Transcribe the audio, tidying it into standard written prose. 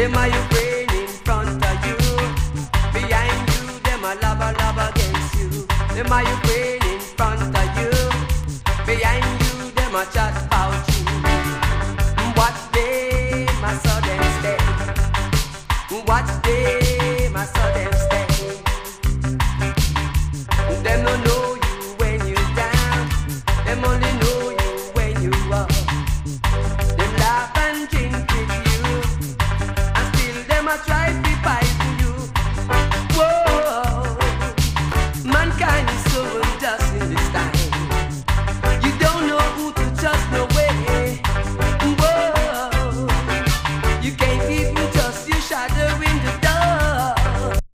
Them are Ukraine in front of you. Behind you, them are love against you. Them are Ukraine in front of you. Behind you, them are chat about you. What day, my saw them stay. What day, my saw them stay.